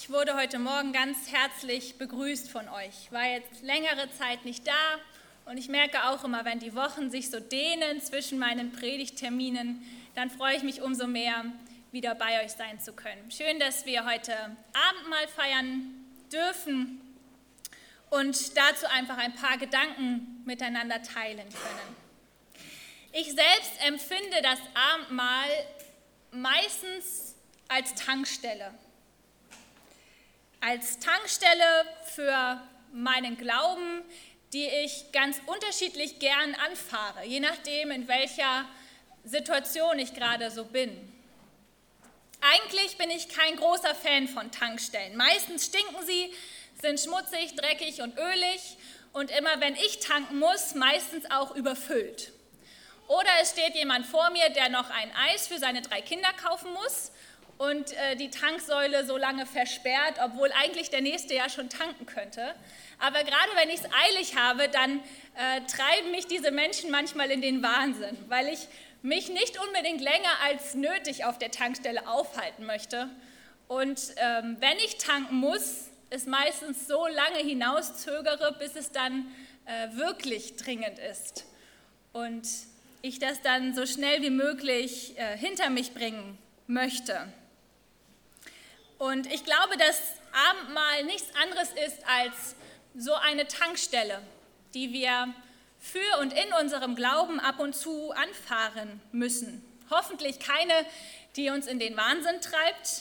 Ich wurde heute Morgen ganz herzlich begrüßt von euch. Ich war jetzt längere Zeit nicht da und ich merke auch immer, wenn die Wochen sich so dehnen zwischen meinen Predigtterminen, dann freue ich mich umso mehr, wieder bei euch sein zu können. Schön, dass wir heute Abendmahl feiern dürfen und dazu einfach ein paar Gedanken miteinander teilen können. Ich selbst empfinde das Abendmahl meistens als Tankstelle. Als Tankstelle für meinen Glauben, die ich ganz unterschiedlich gern anfahre, je nachdem, in welcher Situation ich gerade so bin. Eigentlich bin ich kein großer Fan von Tankstellen. Meistens stinken sie, sind schmutzig, dreckig und ölig und immer wenn ich tanken muss, meistens auch überfüllt. Oder es steht jemand vor mir, der noch ein Eis für seine 3 Kinder kaufen muss und die Tanksäule so lange versperrt, obwohl eigentlich der Nächste ja schon tanken könnte. Aber gerade wenn ich es eilig habe, dann treiben mich diese Menschen manchmal in den Wahnsinn, weil ich mich nicht unbedingt länger als nötig auf der Tankstelle aufhalten möchte. Und wenn ich tanken muss, es meistens so lange hinauszögere, bis es dann wirklich dringend ist. Und ich das dann so schnell wie möglich hinter mich bringen möchte. Und ich glaube, dass Abendmahl nichts anderes ist als so eine Tankstelle, die wir für und in unserem Glauben ab und zu anfahren müssen. Hoffentlich keine, die uns in den Wahnsinn treibt,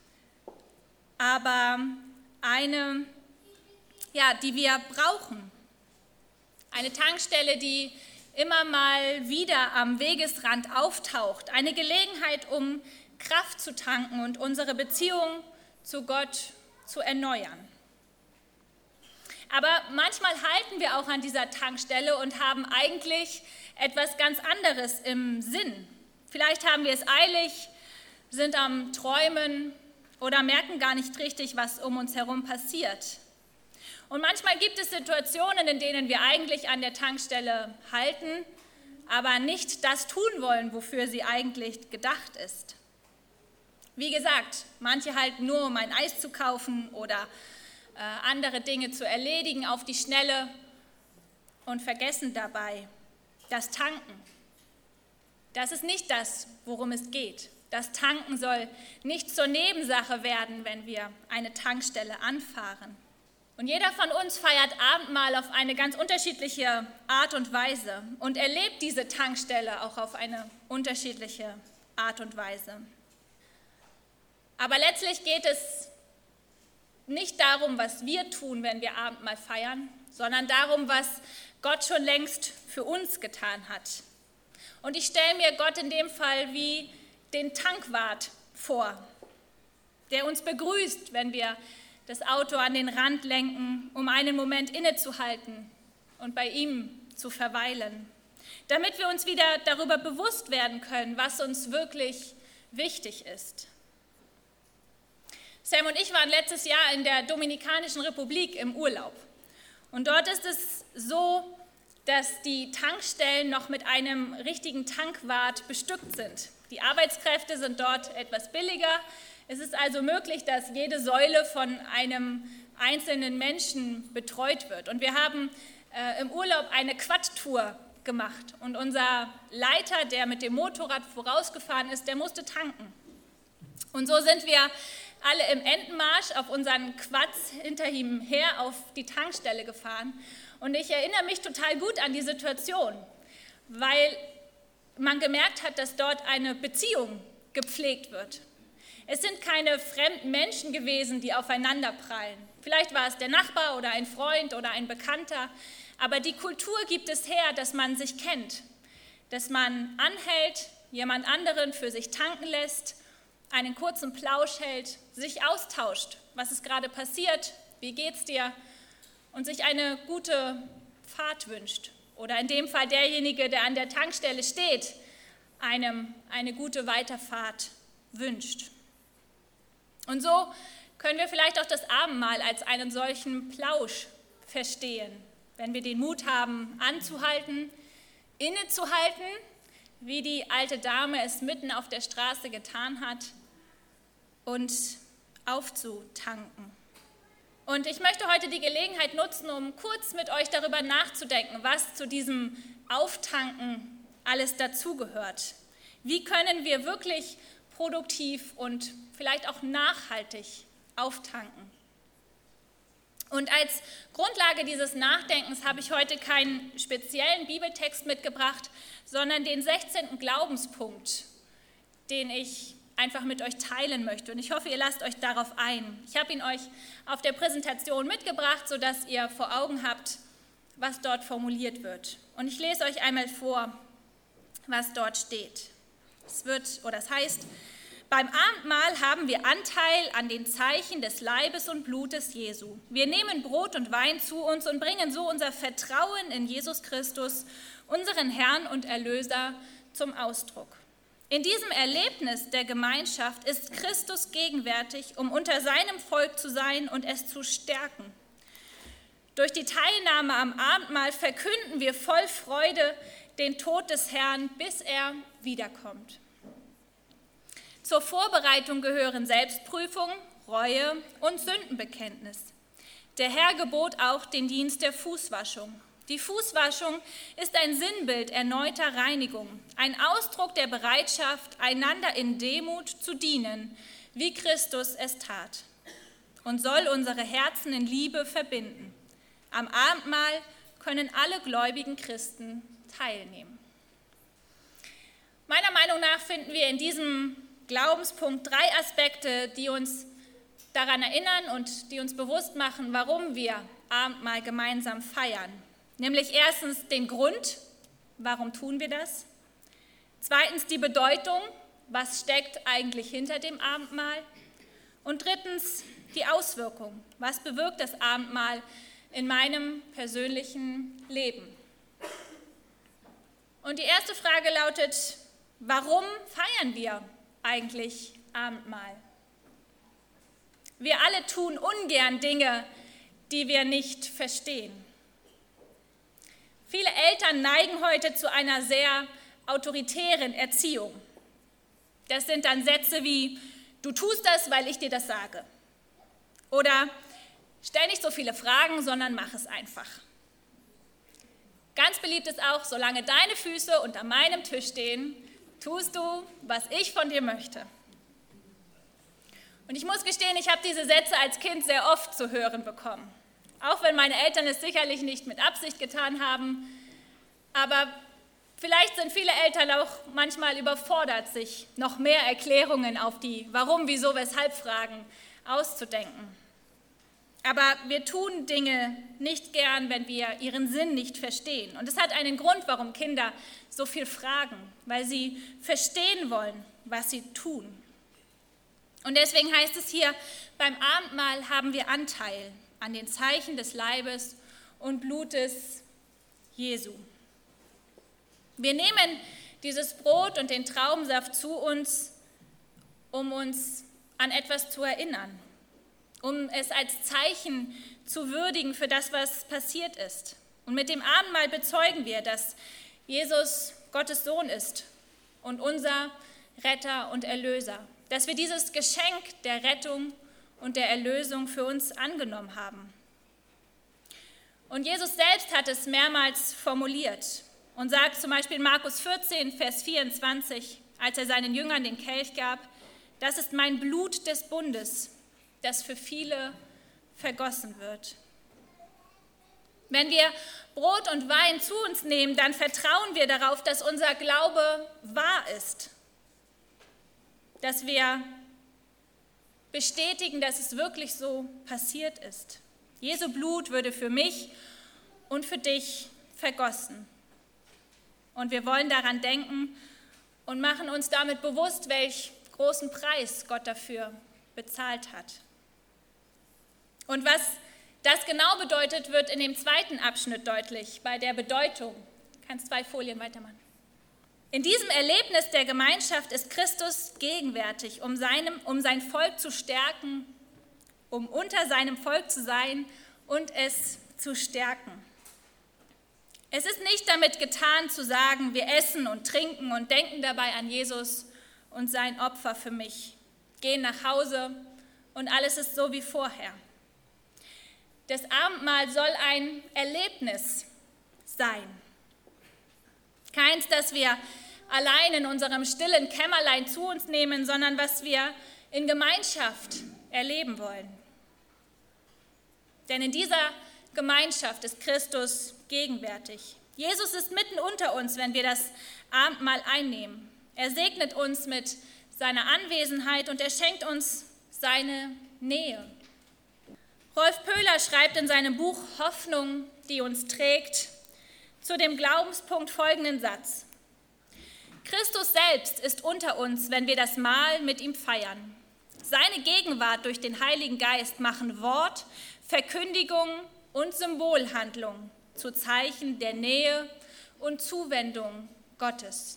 aber eine, die wir brauchen. Eine Tankstelle, die immer mal wieder am Wegesrand auftaucht. Eine Gelegenheit, um Kraft zu tanken und unsere Beziehung zu Gott zu erneuern. Aber manchmal halten wir auch an dieser Tankstelle und haben eigentlich etwas ganz anderes im Sinn. Vielleicht haben wir es eilig, sind am Träumen oder merken gar nicht richtig, was um uns herum passiert. Und manchmal gibt es Situationen, in denen wir eigentlich an der Tankstelle halten, aber nicht das tun wollen, wofür sie eigentlich gedacht ist. Wie gesagt, manche halten nur, um ein Eis zu kaufen oder andere Dinge zu erledigen auf die Schnelle und vergessen dabei das Tanken. Das ist nicht das, worum es geht. Das Tanken soll nicht zur Nebensache werden, wenn wir eine Tankstelle anfahren. Und jeder von uns feiert Abendmahl auf eine ganz unterschiedliche Art und Weise und erlebt diese Tankstelle auch auf eine unterschiedliche Art und Weise. Aber letztlich geht es nicht darum, was wir tun, wenn wir Abendmahl feiern, sondern darum, was Gott schon längst für uns getan hat. Und ich stelle mir Gott in dem Fall wie den Tankwart vor, der uns begrüßt, wenn wir das Auto an den Rand lenken, um einen Moment innezuhalten und bei ihm zu verweilen, damit wir uns wieder darüber bewusst werden können, was uns wirklich wichtig ist. Sam und ich waren letztes Jahr in der Dominikanischen Republik im Urlaub. Und dort ist es so, dass die Tankstellen noch mit einem richtigen Tankwart bestückt sind. Die Arbeitskräfte sind dort etwas billiger. Es ist also möglich, dass jede Säule von einem einzelnen Menschen betreut wird. Und wir haben im Urlaub eine Quad-Tour gemacht. Und unser Leiter, der mit dem Motorrad vorausgefahren ist, der musste tanken. Und so sind wir alle im Entenmarsch auf unseren Quads hinter ihm her auf die Tankstelle gefahren. Und ich erinnere mich total gut an die Situation, weil man gemerkt hat, dass dort eine Beziehung gepflegt wird. Es sind keine fremden Menschen gewesen, die aufeinander prallen. Vielleicht war es der Nachbar oder ein Freund oder ein Bekannter, aber die Kultur gibt es her, dass man sich kennt, dass man anhält, jemand anderen für sich tanken lässt, einen kurzen Plausch hält, sich austauscht, was ist gerade passiert, wie geht's dir und sich eine gute Fahrt wünscht. Oder in dem Fall derjenige, der an der Tankstelle steht, einem eine gute Weiterfahrt wünscht. Und so können wir vielleicht auch das Abendmahl als einen solchen Plausch verstehen, wenn wir den Mut haben, anzuhalten, innezuhalten, wie die alte Dame es mitten auf der Straße getan hat, und aufzutanken. Und ich möchte heute die Gelegenheit nutzen, um kurz mit euch darüber nachzudenken, was zu diesem Auftanken alles dazugehört. Wie können wir wirklich produktiv und vielleicht auch nachhaltig auftanken? Und als Grundlage dieses Nachdenkens habe ich heute keinen speziellen Bibeltext mitgebracht, sondern den 16. Glaubenspunkt, den ich einfach mit euch teilen möchte. Und ich hoffe, ihr lasst euch darauf ein. Ich habe ihn euch auf der Präsentation mitgebracht, sodass ihr vor Augen habt, was dort formuliert wird. Und ich lese euch einmal vor, was dort steht. Es heißt, beim Abendmahl haben wir Anteil an den Zeichen des Leibes und Blutes Jesu. Wir nehmen Brot und Wein zu uns und bringen so unser Vertrauen in Jesus Christus, unseren Herrn und Erlöser, zum Ausdruck. In diesem Erlebnis der Gemeinschaft ist Christus gegenwärtig, um unter seinem Volk zu sein und es zu stärken. Durch die Teilnahme am Abendmahl verkünden wir voll Freude den Tod des Herrn, bis er wiederkommt. Zur Vorbereitung gehören Selbstprüfung, Reue und Sündenbekenntnis. Der Herr gebot auch den Dienst der Fußwaschung. Die Fußwaschung ist ein Sinnbild erneuter Reinigung, ein Ausdruck der Bereitschaft, einander in Demut zu dienen, wie Christus es tat, und soll unsere Herzen in Liebe verbinden. Am Abendmahl können alle gläubigen Christen teilnehmen. Meiner Meinung nach finden wir in diesem Glaubenspunkt 3 Aspekte, die uns daran erinnern und die uns bewusst machen, warum wir Abendmahl gemeinsam feiern. Nämlich erstens den Grund, warum tun wir das? Zweitens die Bedeutung, was steckt eigentlich hinter dem Abendmahl? Und drittens die Auswirkung, was bewirkt das Abendmahl in meinem persönlichen Leben? Und die erste Frage lautet, warum feiern wir eigentlich Abendmahl? Wir alle tun ungern Dinge, die wir nicht verstehen. Viele Eltern neigen heute zu einer sehr autoritären Erziehung. Das sind dann Sätze wie, du tust das, weil ich dir das sage. Oder stell nicht so viele Fragen, sondern mach es einfach. Ganz beliebt ist auch, solange deine Füße unter meinem Tisch stehen, tust du, was ich von dir möchte. Und ich muss gestehen, ich habe diese Sätze als Kind sehr oft zu hören bekommen. Auch wenn meine Eltern es sicherlich nicht mit Absicht getan haben. Aber vielleicht sind viele Eltern auch manchmal überfordert, sich noch mehr Erklärungen auf die Warum, Wieso, Weshalb-Fragen auszudenken. Aber wir tun Dinge nicht gern, wenn wir ihren Sinn nicht verstehen. Und es hat einen Grund, warum Kinder so viel fragen, weil sie verstehen wollen, was sie tun. Und deswegen heißt es hier, beim Abendmahl haben wir Anteil an den Zeichen des Leibes und Blutes Jesu. Wir nehmen dieses Brot und den Traubensaft zu uns, um uns an etwas zu erinnern, um es als Zeichen zu würdigen für das, was passiert ist. Und mit dem Abendmahl bezeugen wir, dass Jesus Gottes Sohn ist und unser Retter und Erlöser, dass wir dieses Geschenk der Rettung und der Erlösung für uns angenommen haben. Und Jesus selbst hat es mehrmals formuliert und sagt zum Beispiel in Markus 14, Vers 24, als er seinen Jüngern den Kelch gab, das ist mein Blut des Bundes, das für viele vergossen wird. Wenn wir Brot und Wein zu uns nehmen, dann vertrauen wir darauf, dass unser Glaube wahr ist, dass wir bestätigen, dass es wirklich so passiert ist. Jesu Blut würde für mich und für dich vergossen. Und wir wollen daran denken und machen uns damit bewusst, welch großen Preis Gott dafür bezahlt hat. Und was das genau bedeutet, wird in dem zweiten Abschnitt deutlich, bei der Bedeutung. Du kannst 2 Folien weitermachen. In diesem Erlebnis der Gemeinschaft ist Christus gegenwärtig, um sein Volk zu stärken, um unter seinem Volk zu sein und es zu stärken. Es ist nicht damit getan zu sagen, wir essen und trinken und denken dabei an Jesus und sein Opfer für mich, gehen nach Hause und alles ist so wie vorher. Das Abendmahl soll ein Erlebnis sein. Keins, das wir allein in unserem stillen Kämmerlein zu uns nehmen, sondern was wir in Gemeinschaft erleben wollen. Denn in dieser Gemeinschaft ist Christus gegenwärtig. Jesus ist mitten unter uns, wenn wir das Abendmahl einnehmen. Er segnet uns mit seiner Anwesenheit und er schenkt uns seine Nähe. Rolf Pöhler schreibt in seinem Buch Hoffnung, die uns trägt, zu dem Glaubenspunkt folgenden Satz: Christus selbst ist unter uns, wenn wir das Mahl mit ihm feiern. Seine Gegenwart durch den Heiligen Geist machen Wort, Verkündigung und Symbolhandlung zu Zeichen der Nähe und Zuwendung Gottes.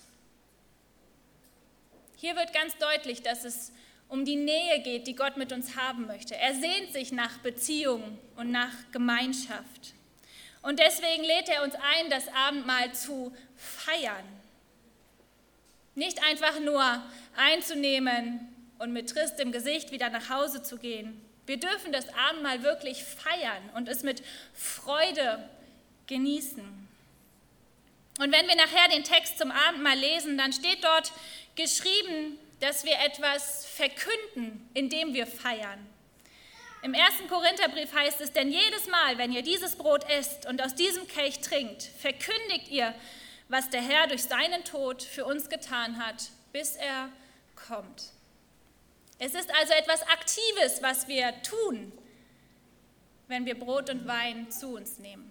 Hier wird ganz deutlich, dass es um die Nähe geht, die Gott mit uns haben möchte. Er sehnt sich nach Beziehung und nach Gemeinschaft. Und deswegen lädt er uns ein, das Abendmahl zu feiern. Nicht einfach nur einzunehmen und mit tristem Gesicht wieder nach Hause zu gehen. Wir dürfen das Abendmahl wirklich feiern und es mit Freude genießen. Und wenn wir nachher den Text zum Abendmahl lesen, dann steht dort geschrieben, dass wir etwas verkünden, indem wir feiern. Im 1. Korintherbrief heißt es, denn jedes Mal, wenn ihr dieses Brot esst und aus diesem Kelch trinkt, verkündigt ihr, was der Herr durch seinen Tod für uns getan hat, bis er kommt. Es ist also etwas Aktives, was wir tun, wenn wir Brot und Wein zu uns nehmen.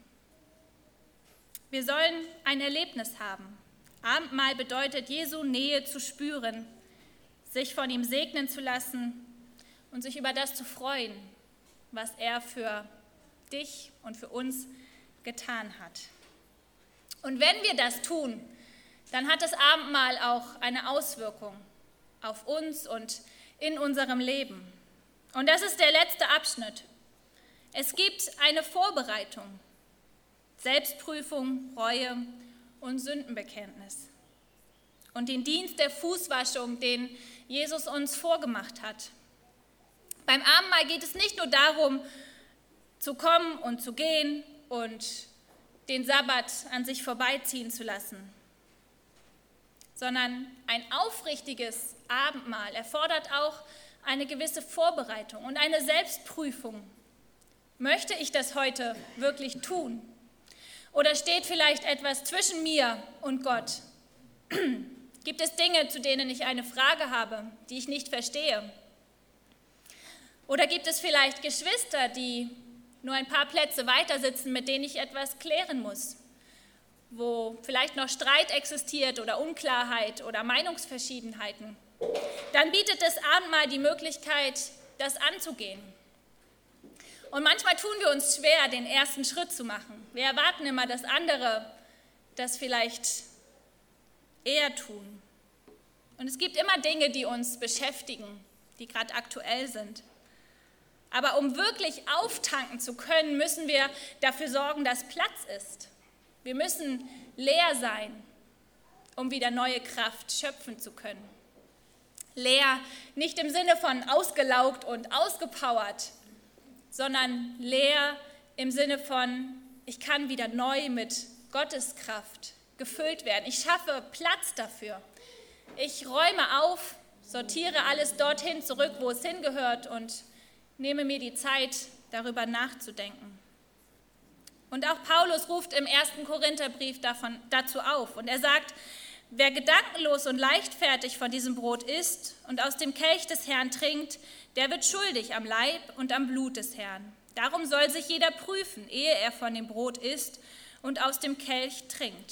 Wir sollen ein Erlebnis haben. Abendmahl bedeutet, Jesu Nähe zu spüren, sich von ihm segnen zu lassen und sich über das zu freuen, was er für dich und für uns getan hat. Und wenn wir das tun, dann hat das Abendmahl auch eine Auswirkung auf uns und in unserem Leben. Und das ist der letzte Abschnitt. Es gibt eine Vorbereitung, Selbstprüfung, Reue und Sündenbekenntnis. Und den Dienst der Fußwaschung, den Jesus uns vorgemacht hat. Beim Abendmahl geht es nicht nur darum, zu kommen und zu gehen und den Sabbat an sich vorbeiziehen zu lassen, sondern ein aufrichtiges Abendmahl erfordert auch eine gewisse Vorbereitung und eine Selbstprüfung. Möchte ich das heute wirklich tun? Oder steht vielleicht etwas zwischen mir und Gott? Gibt es Dinge, zu denen ich eine Frage habe, die ich nicht verstehe? Oder gibt es vielleicht Geschwister, die nur ein paar Plätze weiter sitzen, mit denen ich etwas klären muss, wo vielleicht noch Streit existiert oder Unklarheit oder Meinungsverschiedenheiten? Dann bietet das Abendmahl die Möglichkeit, das anzugehen. Und manchmal tun wir uns schwer, den ersten Schritt zu machen. Wir erwarten immer, dass andere das vielleicht eher tun. Und es gibt immer Dinge, die uns beschäftigen, die gerade aktuell sind. Aber um wirklich auftanken zu können, müssen wir dafür sorgen, dass Platz ist. Wir müssen leer sein, um wieder neue Kraft schöpfen zu können. Leer nicht im Sinne von ausgelaugt und ausgepowert, sondern leer im Sinne von, ich kann wieder neu mit Gottes Kraft gefüllt werden. Ich schaffe Platz dafür. Ich räume auf, sortiere alles dorthin zurück, wo es hingehört und nehme mir die Zeit, darüber nachzudenken. Und auch Paulus ruft im 1. Korintherbrief dazu auf. Und er sagt, wer gedankenlos und leichtfertig von diesem Brot isst und aus dem Kelch des Herrn trinkt, der wird schuldig am Leib und am Blut des Herrn. Darum soll sich jeder prüfen, ehe er von dem Brot isst und aus dem Kelch trinkt.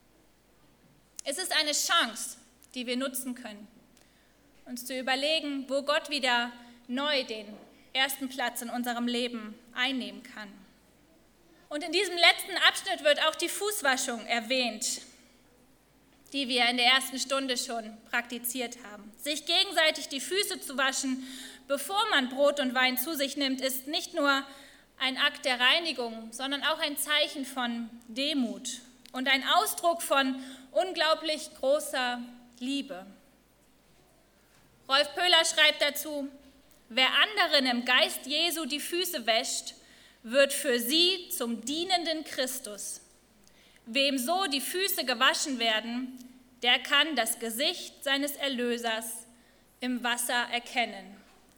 Es ist eine Chance, die wir nutzen können, uns zu überlegen, wo Gott wieder neu den ersten Platz in unserem Leben einnehmen kann. Und in diesem letzten Abschnitt wird auch die Fußwaschung erwähnt, die wir in der ersten Stunde schon praktiziert haben. Sich gegenseitig die Füße zu waschen, bevor man Brot und Wein zu sich nimmt, ist nicht nur ein Akt der Reinigung, sondern auch ein Zeichen von Demut und ein Ausdruck von unglaublich großer Liebe. Rolf Pöhler schreibt dazu, Wer anderen im Geist Jesu die Füße wäscht, wird für sie zum dienenden Christus. Wem so die Füße gewaschen werden, der kann das Gesicht seines Erlösers im Wasser erkennen.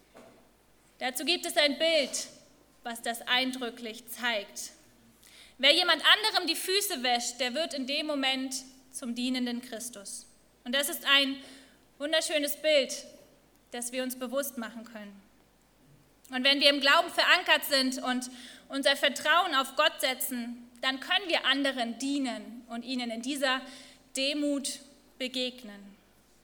Dazu gibt es ein Bild, was das eindrücklich zeigt. Wer jemand anderem die Füße wäscht, der wird in dem Moment zum dienenden Christus. Und das ist ein wunderschönes Bild, das wir uns bewusst machen können. Und wenn wir im Glauben verankert sind und unser Vertrauen auf Gott setzen, dann können wir anderen dienen und ihnen in dieser Demut begegnen.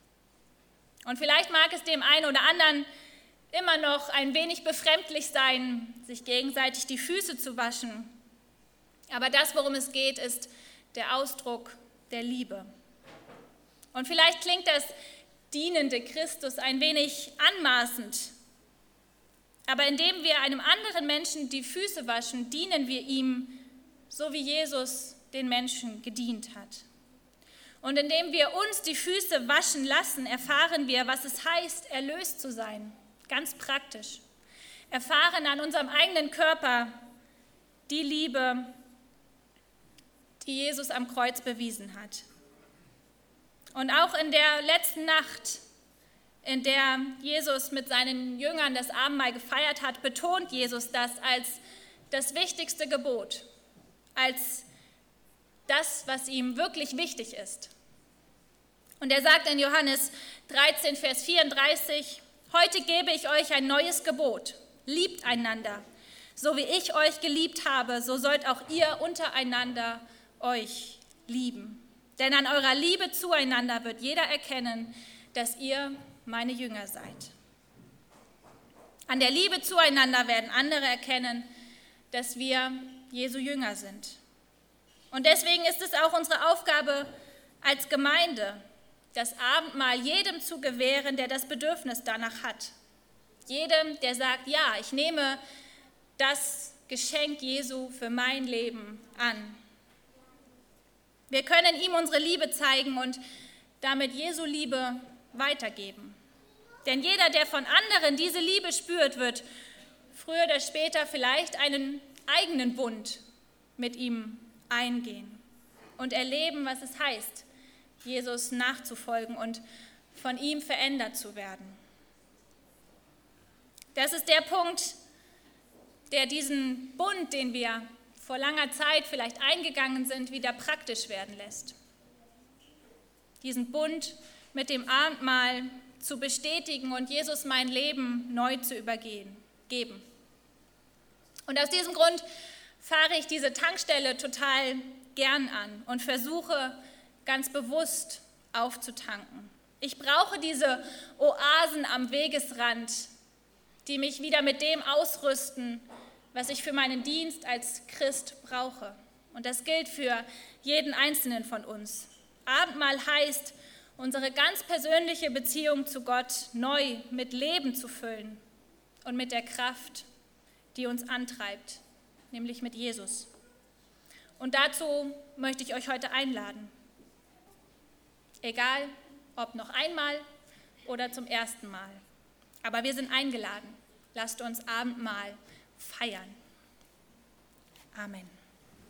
Und vielleicht mag es dem einen oder anderen immer noch ein wenig befremdlich sein, sich gegenseitig die Füße zu waschen. Aber das, worum es geht, ist der Ausdruck der Liebe. Und vielleicht klingt das dienende Christus ein wenig anmaßend. Aber indem wir einem anderen Menschen die Füße waschen, dienen wir ihm, so wie Jesus den Menschen gedient hat. Und indem wir uns die Füße waschen lassen, erfahren wir, was es heißt, erlöst zu sein. Ganz praktisch. Erfahren an unserem eigenen Körper die Liebe, die Jesus am Kreuz bewiesen hat. Und auch in der letzten Nacht, in der Jesus mit seinen Jüngern das Abendmahl gefeiert hat, betont Jesus das als das wichtigste Gebot, als das, was ihm wirklich wichtig ist. Und er sagt in Johannes 13, Vers 34, heute gebe ich euch ein neues Gebot, liebt einander. So wie ich euch geliebt habe, so sollt auch ihr untereinander euch lieben. Denn an eurer Liebe zueinander wird jeder erkennen, dass ihr meine Jünger seid. An der Liebe zueinander werden andere erkennen, dass wir Jesu Jünger sind. Und deswegen ist es auch unsere Aufgabe als Gemeinde, das Abendmahl jedem zu gewähren, der das Bedürfnis danach hat. Jedem, der sagt, ja, ich nehme das Geschenk Jesu für mein Leben an. Wir können ihm unsere Liebe zeigen und damit Jesu Liebe weitergeben. Denn jeder, der von anderen diese Liebe spürt, wird früher oder später vielleicht einen eigenen Bund mit ihm eingehen und erleben, was es heißt, Jesus nachzufolgen und von ihm verändert zu werden. Das ist der Punkt, der diesen Bund, den wir vor langer Zeit vielleicht eingegangen sind, wieder praktisch werden lässt. Diesen Bund mit dem Abendmahl zu bestätigen und Jesus mein Leben neu zu geben. Und aus diesem Grund fahre ich diese Tankstelle total gern an und versuche ganz bewusst aufzutanken. Ich brauche diese Oasen am Wegesrand, die mich wieder mit dem ausrüsten, was ich für meinen Dienst als Christ brauche. Und das gilt für jeden Einzelnen von uns. Abendmahl heißt, unsere ganz persönliche Beziehung zu Gott neu mit Leben zu füllen und mit der Kraft, die uns antreibt, nämlich mit Jesus. Und dazu möchte ich euch heute einladen. Egal, ob noch einmal oder zum ersten Mal. Aber wir sind eingeladen. Lasst uns Abendmahl feiern. Amen.